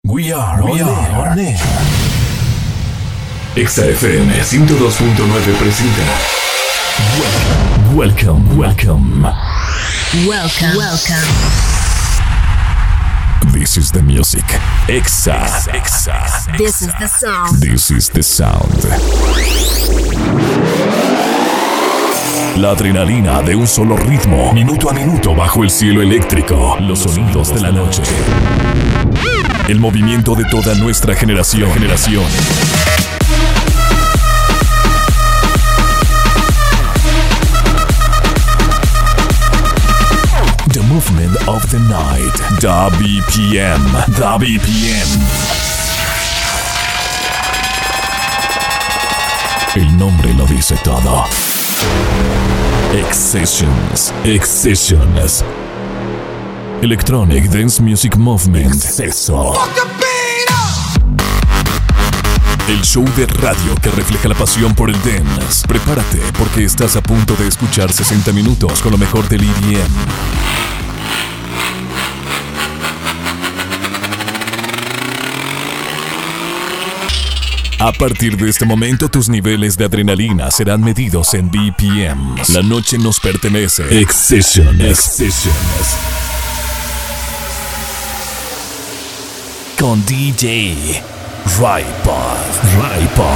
We are on air. XFM 102.9 presenta Welcome. This is the music. Exa. This is the sound. This is the sound. La adrenalina de un solo ritmo, minuto a minuto bajo el cielo eléctrico. Los sonidos de la noche. El movimiento de toda nuestra generación. The movement of the night. The BPM. El nombre lo dice todo. Excessions. Electronic Dance Music Movement. Exceso. El show de radio que refleja la pasión por el dance. Prepárate porque estás a punto de escuchar 60 minutos con lo mejor del EDM. A partir de este momento, tus niveles de adrenalina serán medidos en BPMs. La noche nos pertenece. Excessions. Con DJ Raipod.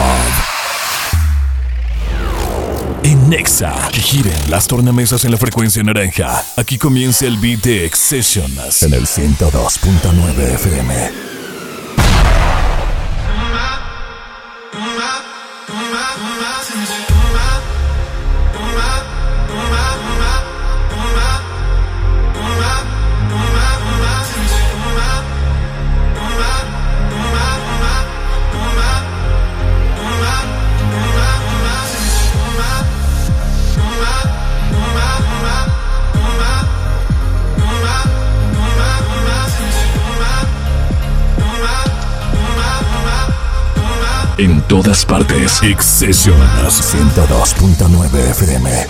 En Nexa, que giren las tornamesas en la frecuencia naranja. Aquí comienza el beat de Excessions en el 102.9 FM. En todas partes. Excessions 102.9 FM.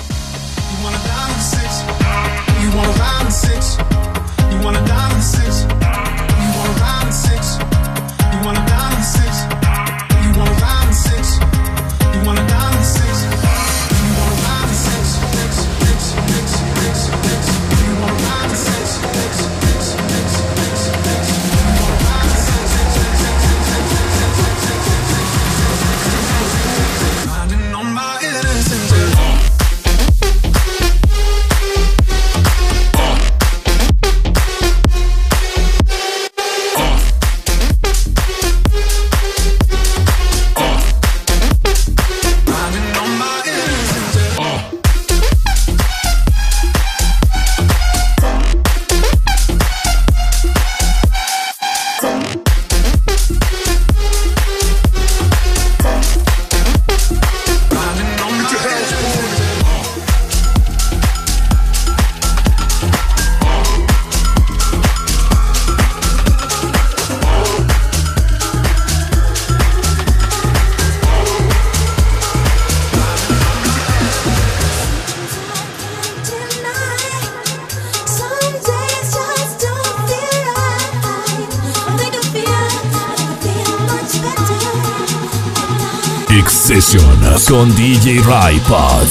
Excessions con DJ Raipod.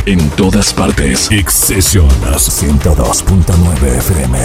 En todas partes. X-Session 102.9 FM.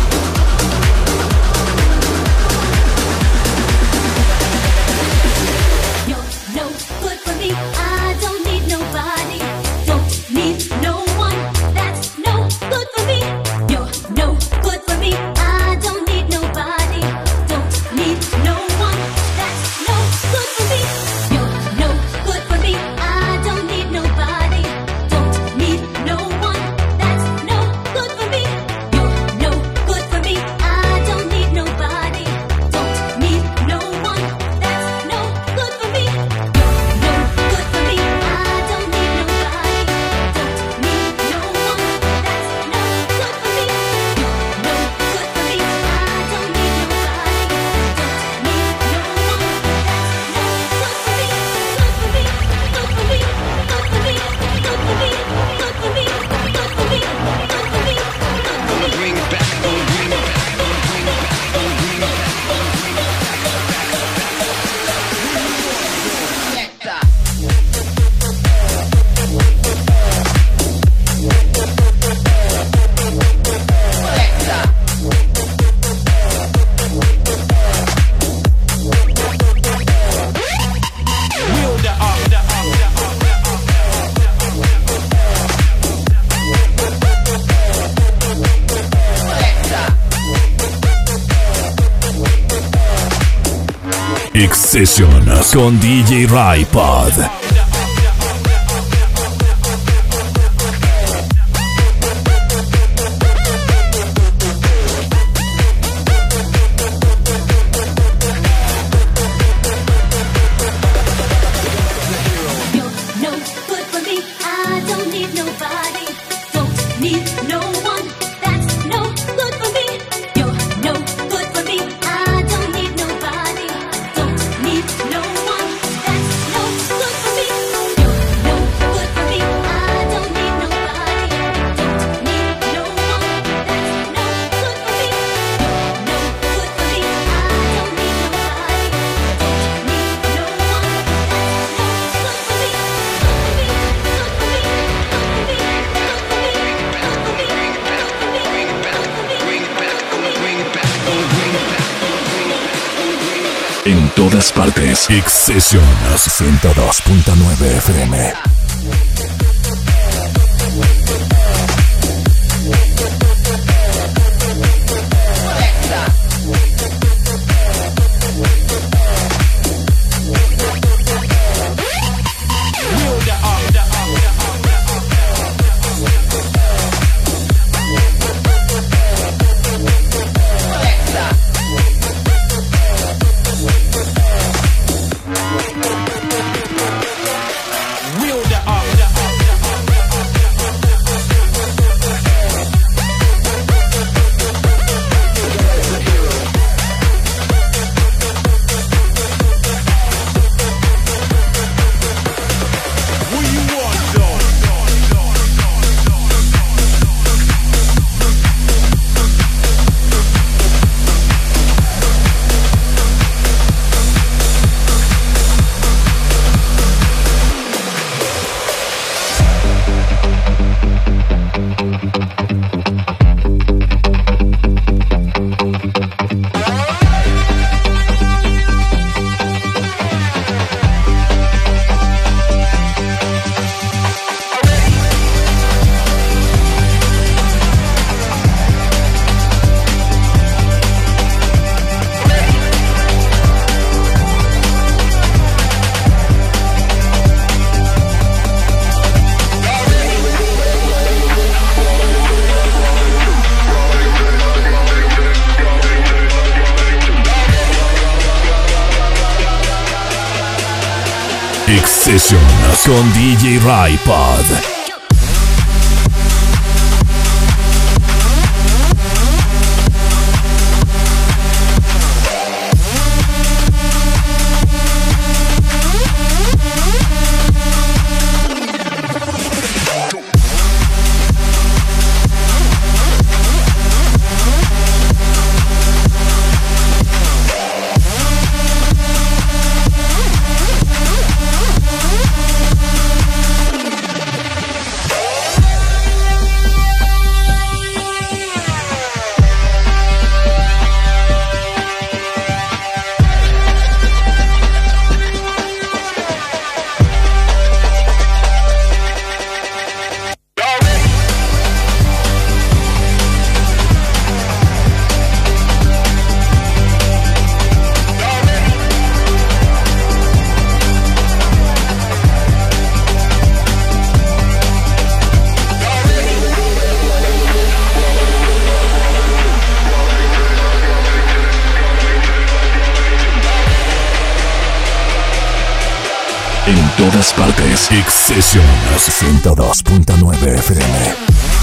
X-Session con DJ Raipod. En todas partes. X-Session 102.9 FM. X-Session con DJ Raipod. todas partes. Excession 102.9 FM.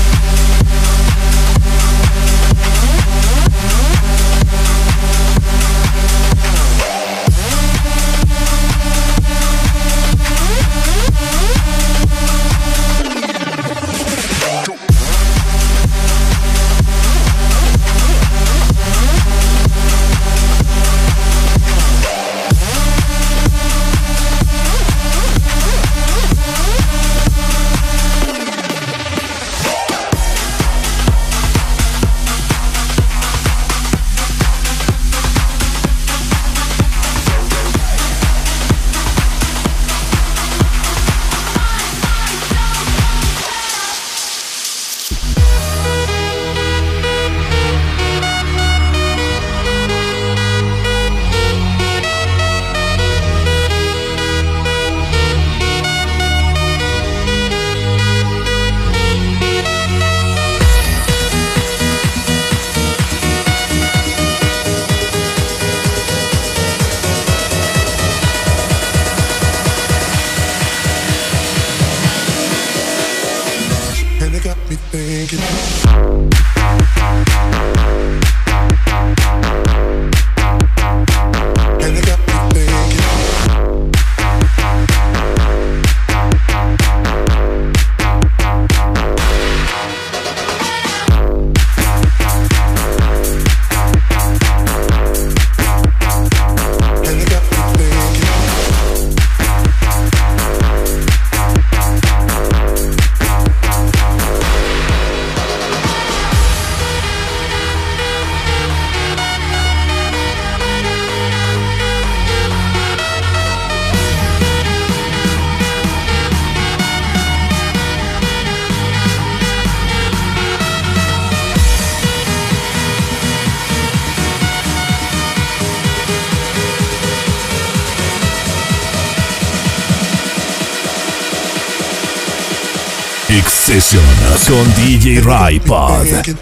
Excession con DJ Raipod.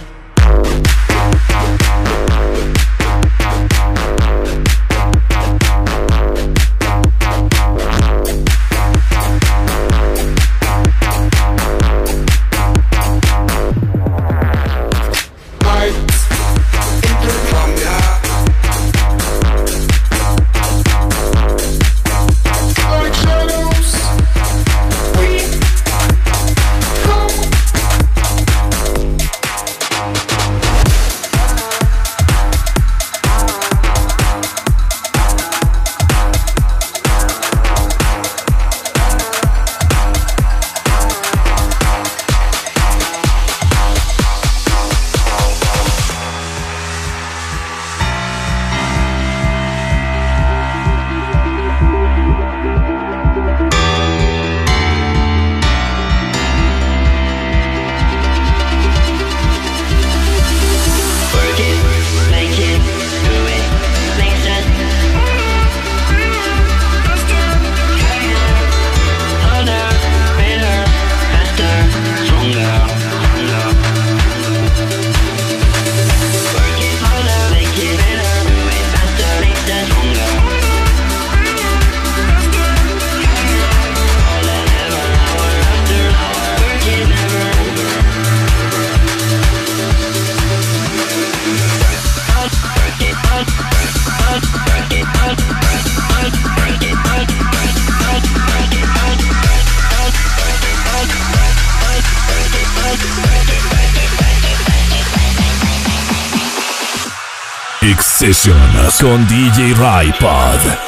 Excession con DJ Raipod.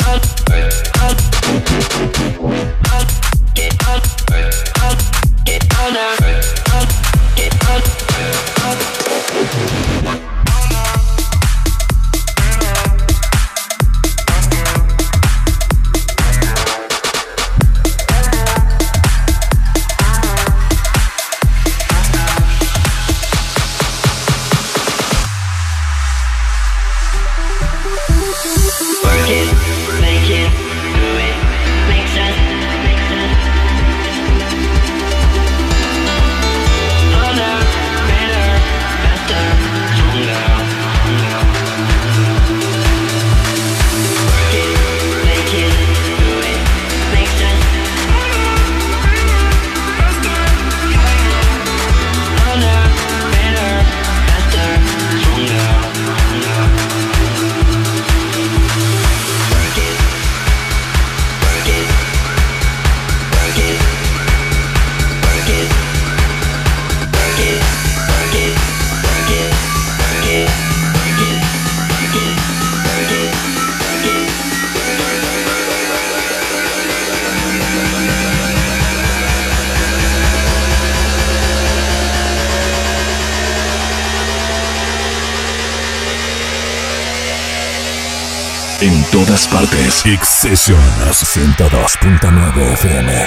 Get En todas partes. X-Session 102.9 FM.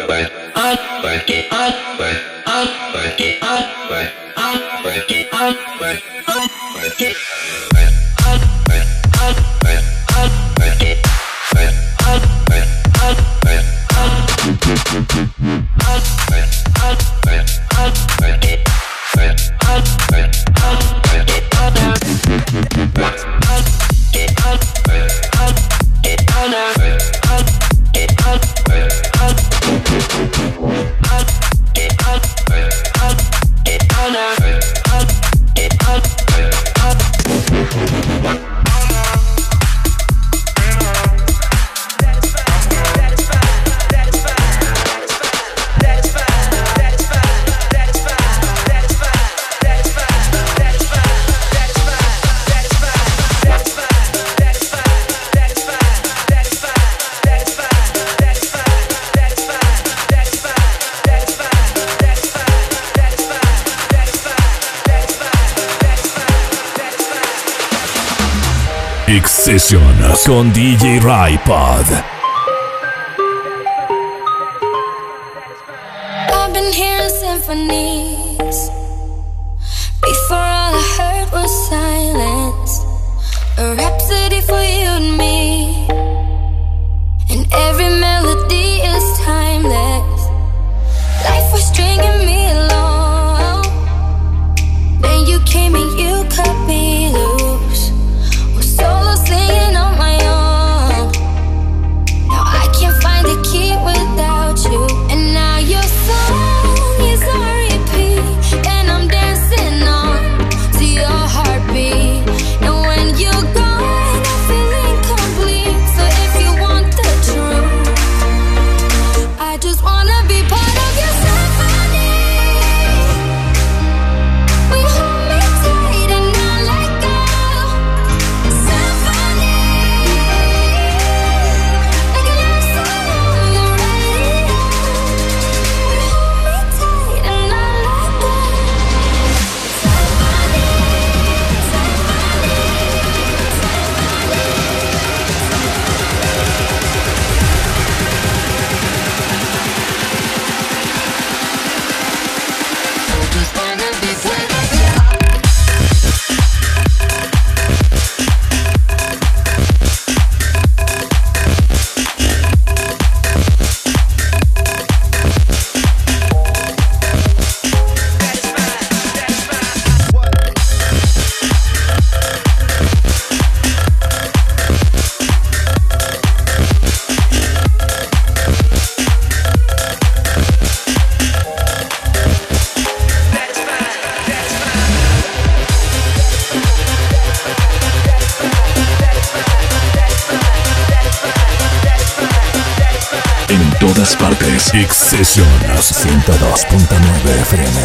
X-Session con DJ Raipod. I've been hearing symphonies. Before all I heard was silence. A rhapsody for you and me. And every melody is timeless. Life was stringing me along. Then you came and you cut me loose. Was solo singing on my own. Now I can't find the key without you. And now your song is on repeat. And I'm dancing on to your heartbeat. And when you're gone, I feel incomplete. So if you want the truth, I just wanna be part of your symphony. We hold me tight and not let go. Symphony, like a love song on the radio. We hold me tight and not let go. Symphony, just wanna be with you. En todas partes. X-Session 102.9 FM.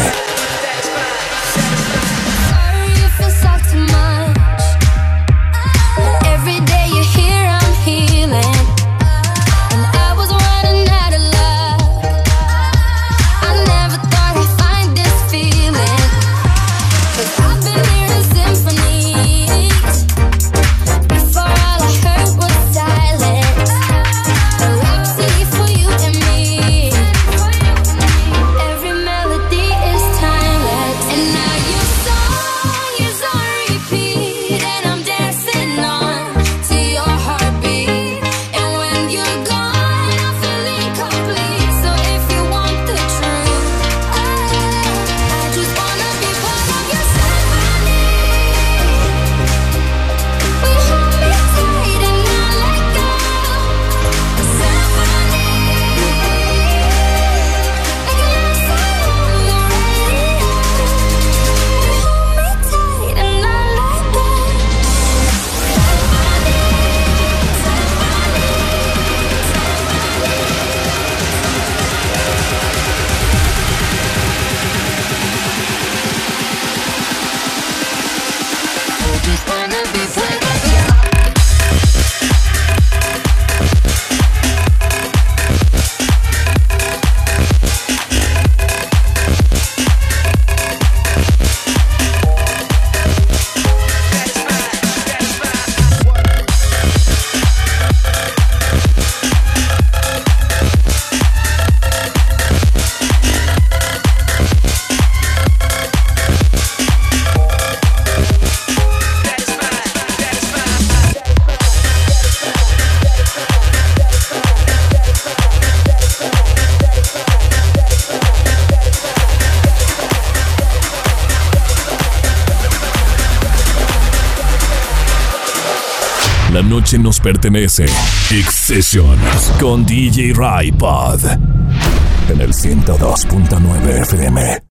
Sorry if it's all too much. Every day you're here, I'm healing. And I was running out of luck. I never thought I'd find this feeling. 'Cause I've been hearing symphonies. Before all I heard was silence. A rhapsody for you and me. Every melody is timeless. And now you saw La noche nos pertenece. X-Sessions con DJ Ray Pod en el 102.9 FM.